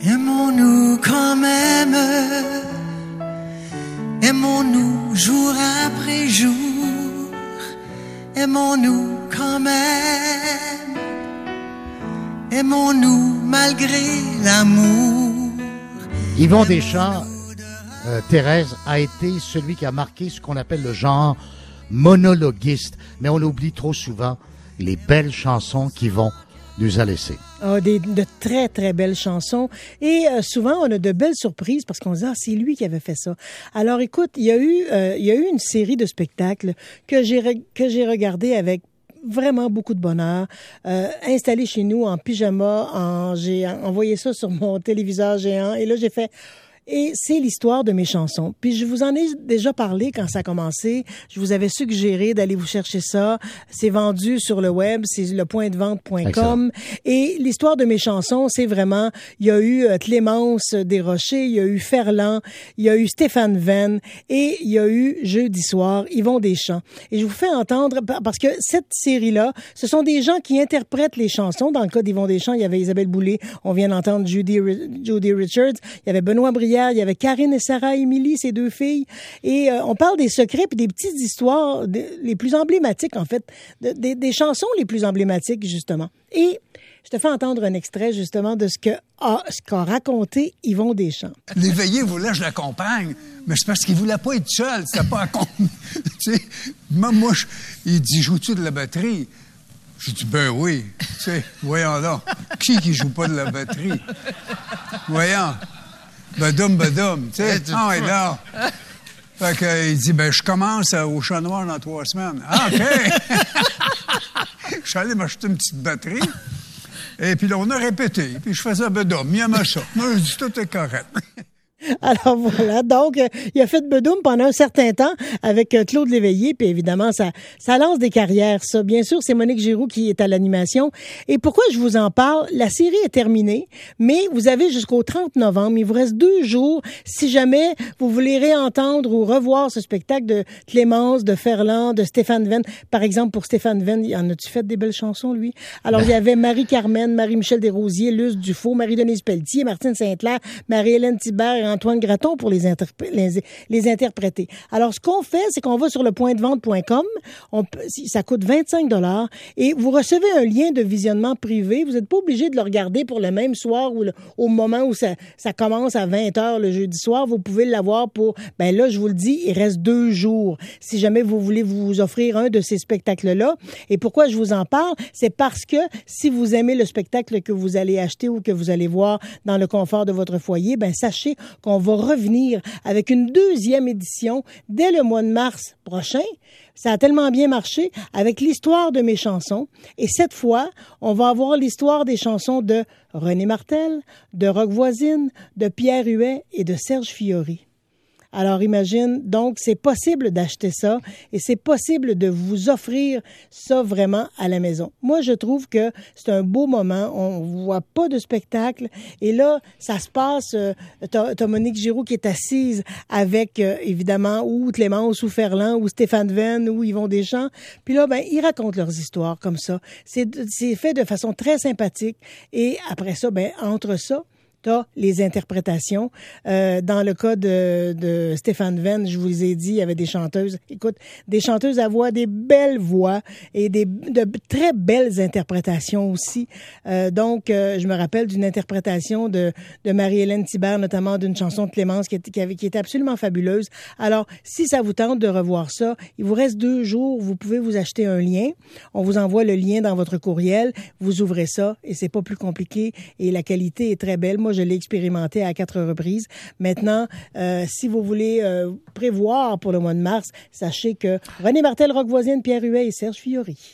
Aimons-nous quand même, aimons-nous jour après jour, aimons-nous quand même, aimons-nous malgré l'amour. Yvon Deschamps, Thérèse, a été celui qui a marqué ce qu'on appelle le genre monologuiste, mais on oublie trop souvent les belles chansons qu'Yvon nous a laissées. De très, très belles chansons. Et souvent, on a de belles surprises parce qu'on se dit, c'est lui qui avait fait ça. Alors, écoute, il y a eu une série de spectacles que j'ai regardé avec vraiment beaucoup de bonheur. Installé chez nous en pyjama, j'ai envoyé ça sur mon téléviseur géant et là, j'ai fait... Et c'est l'histoire de mes chansons. Puis je vous en ai déjà parlé quand ça a commencé. Je vous avais suggéré d'aller vous chercher ça. C'est vendu sur le web, c'est lepointdevente.com. Et l'histoire de mes chansons, c'est vraiment, il y a eu Clémence Desrochers, il y a eu Ferland, il y a eu Stéphane Venn et il y a eu jeudi soir Yvon Deschamps. Et je vous fais entendre, parce que cette série-là, ce sont des gens qui interprètent les chansons. Dans le cas d'Yvon Deschamps, il y avait Isabelle Boulay, on vient d'entendre Judy Richards, il y avait Benoît Brière, il y avait Karine et Sarah Émilie, ces deux filles. Et on parle des secrets puis des petites histoires les plus emblématiques, en fait, des chansons les plus emblématiques, justement. Et je te fais entendre un extrait, justement, de ce qu'a raconté Yvon Deschamps. L'éveillé voulait que je l'accompagne, mais c'est parce qu'il voulait pas être seul. C'était pas accompagné. Tu sais, moi, il dit, joues-tu de la batterie? J'ai dit, ben oui. Tu sais, voyons donc. Qui joue pas de la batterie? Voyons. Badoum, tu sais. Ah, ouais, là. Fait que, il dit, je commence au Chat Noir dans 3 semaines. Ah, OK! Je suis allé m'acheter une petite batterie. Et puis là, on a répété. Puis je faisais Badoum. Il aimait ça. Moi, je dis, tout est correct. Alors voilà, donc il a fait Bedoum pendant un certain temps avec Claude Léveillé, puis évidemment ça lance des carrières, ça. Bien sûr, c'est Monique Giroux qui est à l'animation. Et pourquoi je vous en parle? La série est terminée, mais vous avez jusqu'au 30 novembre. Il vous reste 2 jours si jamais vous voulez réentendre ou revoir ce spectacle de Clémence, de Ferland, de Stéphane Venn. Par exemple, pour Stéphane Venn, en as-tu fait des belles chansons, lui? Alors, il y avait Marie-Carmen, Marie-Michel Desrosiers, Luce Dufault, Marie-Denise Pelletier, Martine Saint-Clair, Marie-Hélène Thibert et Antoine Graton pour les interpréter. Alors, ce qu'on fait, c'est qu'on va sur lepointdevente.com. Ça coûte 25 $ et vous recevez un lien de visionnement privé. Vous n'êtes pas obligé de le regarder pour le même soir ou au moment où ça commence à 20h le jeudi soir. Vous pouvez l'avoir pour, là, je vous le dis, il reste 2 jours. Si jamais vous voulez vous offrir un de ces spectacles-là. Et pourquoi je vous en parle? C'est parce que si vous aimez le spectacle que vous allez acheter ou que vous allez voir dans le confort de votre foyer, sachez qu'on va revenir avec une 2e édition dès le mois de mars prochain. Ça a tellement bien marché avec l'histoire de mes chansons. Et cette fois, on va avoir l'histoire des chansons de René Martel, de Rock Voisine, de Pierre Huet et de Serge Fiori. Alors imagine, donc c'est possible d'acheter ça et c'est possible de vous offrir ça vraiment à la maison. Moi, je trouve que c'est un beau moment. On voit pas de spectacle et là, ça se passe. T'as Monique Giroux qui est assise avec évidemment ou Clémence ou Ferland ou Stéphane Venn ou Yvon Deschamps. Puis là, ils racontent leurs histoires comme ça. C'est fait de façon très sympathique et après ça, entre ça. T'as les interprétations. Dans le cas de Stéphane Venn, je vous ai dit, il y avait des chanteuses. Écoute, des chanteuses à voix, des belles voix et de très belles interprétations aussi. Donc, je me rappelle d'une interprétation de Marie-Hélène Thibert, notamment d'une chanson de Clémence qui était absolument fabuleuse. Alors, si ça vous tente de revoir ça, il vous reste 2 jours. Vous pouvez vous acheter un lien. On vous envoie le lien dans votre courriel. Vous ouvrez ça et c'est pas plus compliqué et la qualité est très belle. Moi, je l'ai expérimenté à 4 reprises. Maintenant, si vous voulez prévoir pour le mois de mars, sachez que René Martel, Rock Voisine, Pierre Huet et Serge Fiori.